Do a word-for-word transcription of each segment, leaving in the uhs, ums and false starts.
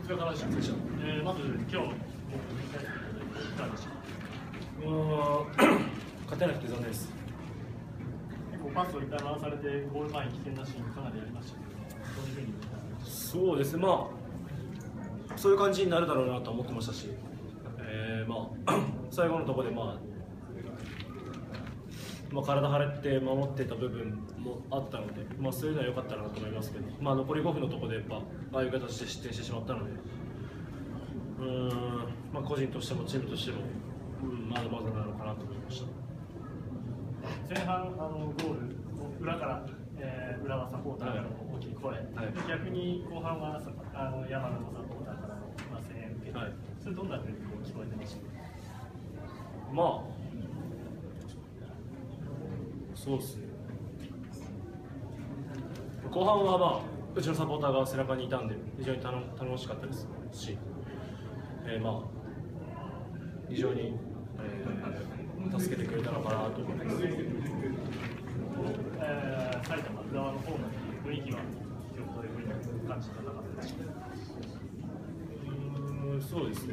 疲れ様でした。えー、まず今日のいかがでしたか。 うーん勝てなくて残念です。 結構パスを一回回されてゴール前に危険なシーンかなりありましたけど、どういうふうに。 そうですね、まあそういう感じになるだろうなと思ってましたし、えー、まあ最後のところで、まあ、まあ体張れて守ってた部分もあったので、まあ、そういうのは良かったなと思いますけど、まあ、残りごふんのところでやっぱああいう形で失点してしまったので、うーん、まあ、個人としてもチームとしても、うん、まだまだなのかなと思いました。 前半あのゴール裏から、えー、浦和サポーターからの大きい声、はい、逆に後半はあの山田のサポーターからの、まあ、声援を受けて、はい、それどんなふうにこう聞こえてましたか。 まあそうですね、後半は、まあ、うちのサポーターが背中にいたんで非常に頼頼もしかったですし、えー、まあ非常に、えー、助けてくれたのかなと思います。 えー、埼玉浦和の方の雰囲気は今日どういうふうに感じたかったですか。 うーん、そうですね、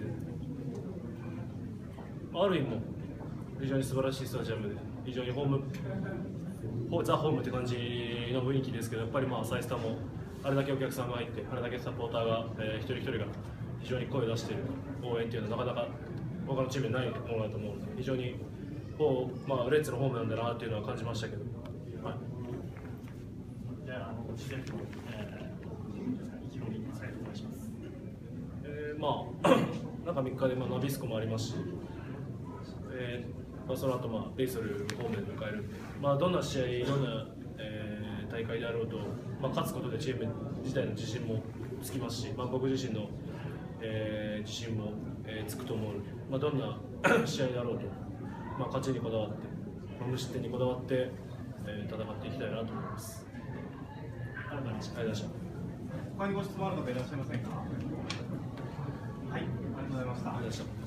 ある意味も非常に素晴らしいスタジアムで、非常にホームザ・ホームって感じの雰囲気ですけど、やっぱりまあサイスタもあれだけお客さんが入って、あれだけサポーターが、えー、一人一人が非常に声を出している応援っていうのはなかなか他のチームにないものだと思うので、非常にこう、まあ、レッツのホームなんだなっていうのは感じましたけど、はい、 じゃあ、あの次戦の、えー、意気込み最後お願いします。 えー、まあ中みっかで、まあ、ナビスコもありますし、えーまあ、その後、まあベイソルホームで迎えるんで、まあ、どんな試合、どんな、えー、大会であろうと、まあ、勝つことでチーム自体の自信もつきますし、まあ、僕自身の、えー、自信も、えー、つくと思うので、まあ、どんな試合であろうと、まあ、勝ちにこだわって、まあ、無失点にこだわって、えー、戦っていきたいなと思います。 ありがとうございました。 ありがとうございました。 他にご質問ある方いらっしゃいませんか。はい、ありがとうございました。 ありがとうございました。